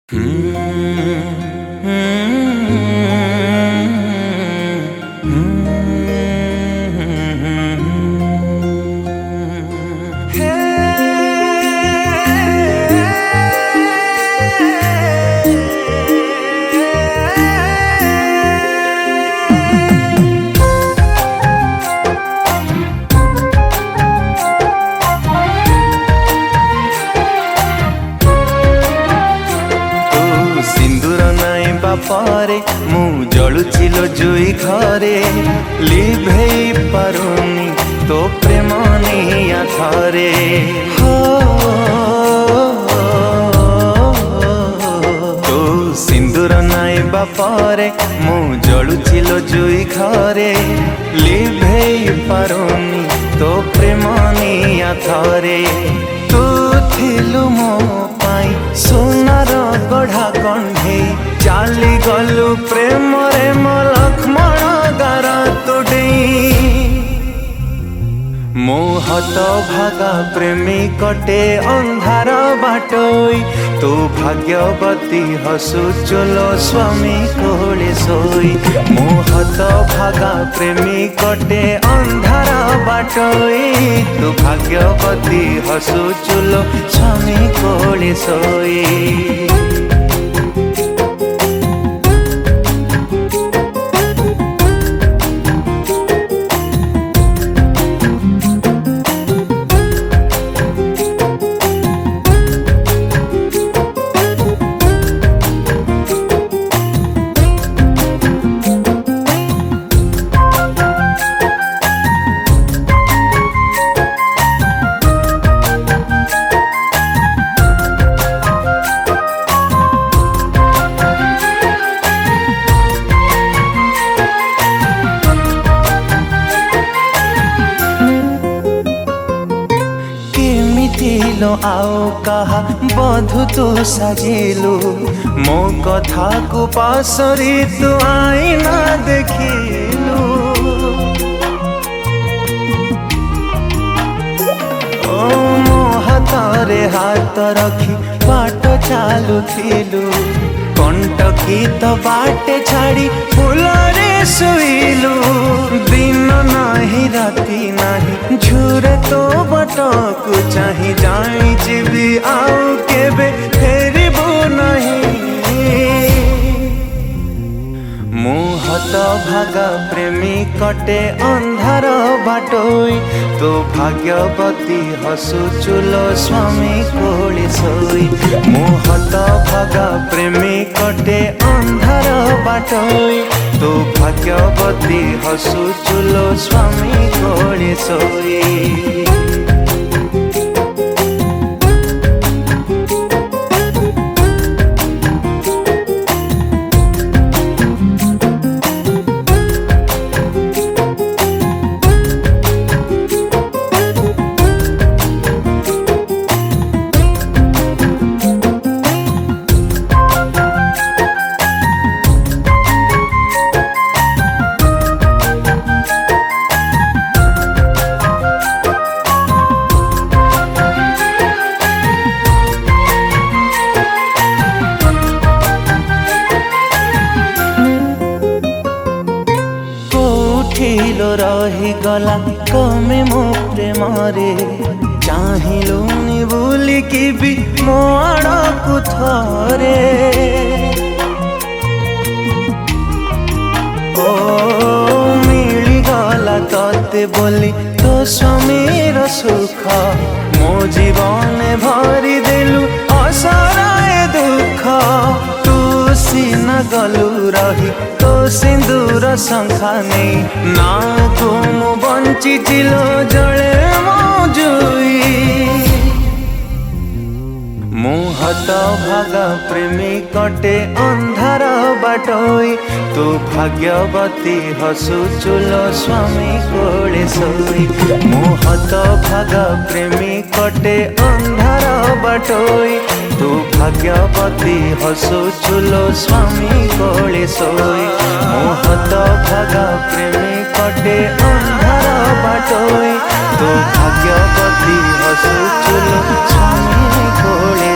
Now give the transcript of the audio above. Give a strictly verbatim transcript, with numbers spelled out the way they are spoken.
पारे मु जलुचिलो जुई घरे लिभेई पारुनी तो प्रेम निया थारे हो तो सिंदूर नाई बापारे मु जलुचिलो जुई घरे लिभेई पारुनी तो प्रेम निया थारे तू थिलु मो पाई सोनार गढ़ा कंढे चाली गलु प्रेम रे मो लक्ष्मण गार तुडे मो हत भागा प्रेमी कटे अंधार बाटोई तू भाग्यवती हसु चलो स्वामी कोले सोई मो हत भागा प्रेमी कटे अंधार बाटोई तू भाग्यवती हसु चलो स्वामी कोले सोई आओ कहा बधु तू साजिलु मो कथा को पासरी तू आईना देखिलु ओ मो हाथरे हाथ रखी बाट चालू थिलु कंटकी तो बाटे छाड़ी फुलरे सुइलु दिन नाही राती नाही झुरे तो बटकु चाही जाई जीवी आउ केबे फेरिबु नहीं मु हत भागा प्रेमी कटे अंधार बाटोई तो भाग्यवती हसु चुलो स्वामी कोली सोई मु हत भागा प्रेमी कटे अंधार बाटोई तो भाग्यवती हसु चुलो स्वामी कोली सोई रही गला कमे मो प्रेम रे चाहिलुनी बुली की भी मो आड़कु थरे ओ मिली गला तते बोली तो स्वामीर सुख मो जीवन भरी देलु असराए दुख तू सीना गलु रही तो सिंदूर शंखा नहीं ना तुम बंची चिलो जले मौजुई मु हत भागा प्रेमी कटे अंधार बाटोई तू भाग्यवती हसु चुलो स्वामी कोले सोई मु हत भागा प्रेमी कटे अंधार बाटोई तू भाग्यवती हसु चुलो स्वामी कोले सोई मु हत भागा प्रेमी कटे अंधार बाटोई तू भाग्यवती हसु चुलो स्वामी कोले